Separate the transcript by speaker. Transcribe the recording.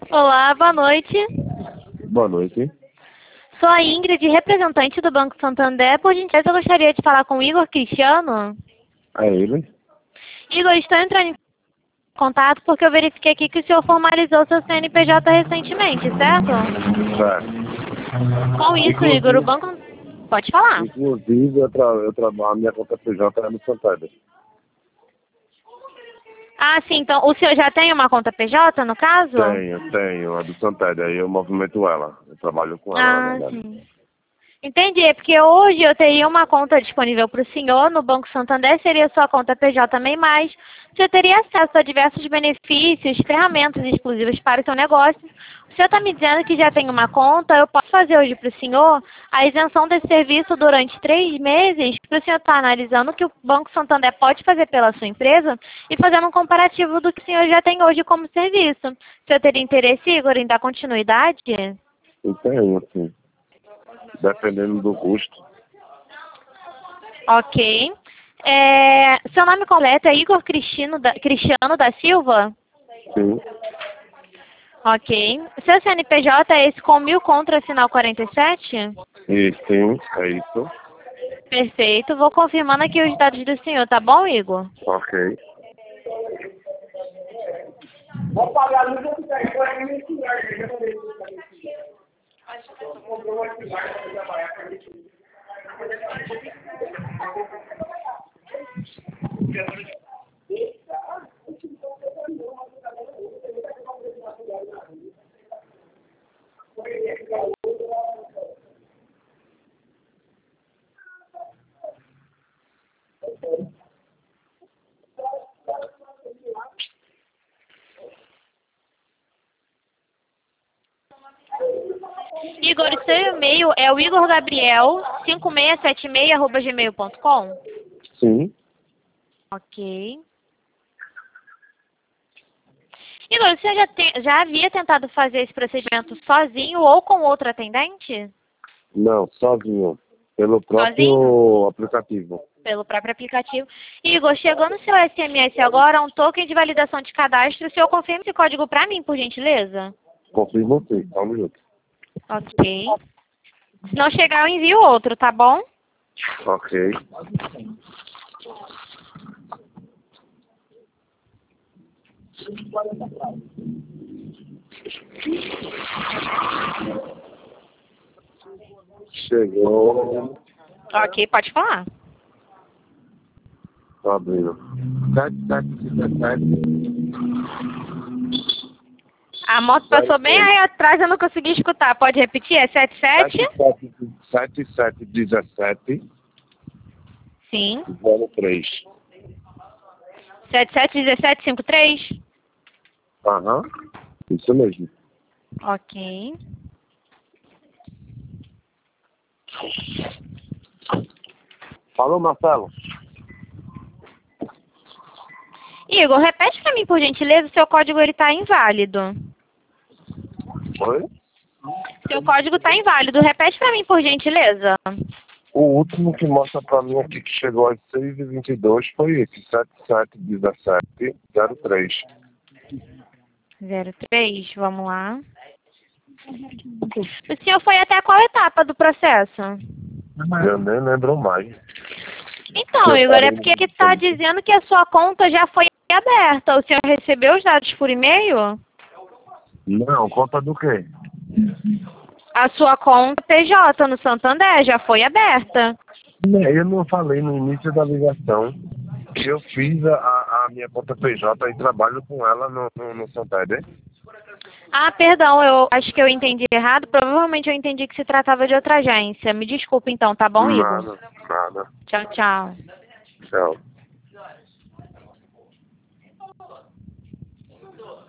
Speaker 1: Olá, boa noite.
Speaker 2: Boa noite.
Speaker 1: Sou a Ingrid, representante do Banco Santander. Por gentileza, eu gostaria de falar com o Igor Cristiano.
Speaker 2: É ele?
Speaker 1: Igor, estou entrando em contato porque eu verifiquei aqui que o senhor formalizou seu CNPJ recentemente, certo?
Speaker 2: Certo.
Speaker 1: Com isso, Igor, o banco... Pode falar.
Speaker 2: Inclusive eu trabalho, a minha conta PJ é no Santander.
Speaker 1: Ah, sim, então o senhor já tem uma conta PJ, no caso?
Speaker 2: Tenho, a do Santander, aí eu movimento ela. Eu trabalho com ela, na
Speaker 1: Ah,
Speaker 2: verdade.
Speaker 1: sim. Entendi, é porque hoje eu teria uma conta disponível para o senhor no Banco Santander, seria sua conta PJ também, mas o senhor teria acesso a diversos benefícios, ferramentas exclusivas para o seu negócio. O senhor está me dizendo que já tem uma conta, eu posso fazer hoje para o senhor a isenção desse serviço durante 3 meses, para o senhor estar analisando o que o Banco Santander pode fazer pela sua empresa e fazendo um comparativo do que o senhor já tem hoje como serviço. O senhor teria interesse, Igor, em dar continuidade?
Speaker 2: Eu tenho, sim. Dependendo do custo.
Speaker 1: Ok. Seu nome completo é Igor Cristiano da Silva?
Speaker 2: Sim.
Speaker 1: Ok. Seu CNPJ é esse com 1000 contra final 47?
Speaker 2: E sim, é isso.
Speaker 1: Perfeito. Vou confirmando aqui os dados do senhor, tá bom, Igor?
Speaker 2: Ok.
Speaker 1: Igor, o seu e-mail é o igorgabriel5676@gmail.com?
Speaker 2: Sim.
Speaker 1: Ok. Igor, você já havia tentado fazer esse procedimento sozinho ou com outro atendente?
Speaker 2: Não, sozinho. Pelo
Speaker 1: Sozinho?
Speaker 2: próprio aplicativo.
Speaker 1: Pelo próprio aplicativo. Igor, chegou no seu SMS agora um token de validação de cadastro. O senhor confirma esse código para mim, por gentileza?
Speaker 2: Confirmo sim, só um minuto.
Speaker 1: Ok. Se não chegar, eu envio outro, tá bom?
Speaker 2: Ok. Chegou.
Speaker 1: Ok, pode falar.
Speaker 2: Tô abrindo. 7717.
Speaker 1: A moto passou bem aí atrás, eu não consegui escutar. Pode repetir? É 77?
Speaker 2: 7717.
Speaker 1: Sim.
Speaker 2: 03.
Speaker 1: 771753?
Speaker 2: Aham. Isso mesmo.
Speaker 1: Ok.
Speaker 2: Falou, Marcelo?
Speaker 1: Igor, repete para mim, por gentileza, o seu código ele tá inválido.
Speaker 2: Oi?
Speaker 1: Seu código tá inválido. Repete para mim, por gentileza.
Speaker 2: O último que mostra pra mim aqui que chegou às 6h22 foi esse, 771703.
Speaker 1: 03, vamos lá. O senhor foi até qual etapa do processo?
Speaker 2: Eu nem lembro mais.
Speaker 1: Então, Igor, é porque aqui está dizendo que a sua conta já foi aberta. O senhor recebeu os dados por e-mail?
Speaker 2: Não, conta do quê?
Speaker 1: A sua conta PJ no Santander já foi aberta.
Speaker 2: Eu não falei no início da ligação que eu fiz a minha conta PJ e trabalho com ela no Santander.
Speaker 1: Ah, perdão, eu acho que eu entendi errado. Provavelmente eu entendi que se tratava de outra agência. Me desculpe então, tá bom, Igor?
Speaker 2: Nada, nada.
Speaker 1: Tchau, tchau.
Speaker 2: Tchau.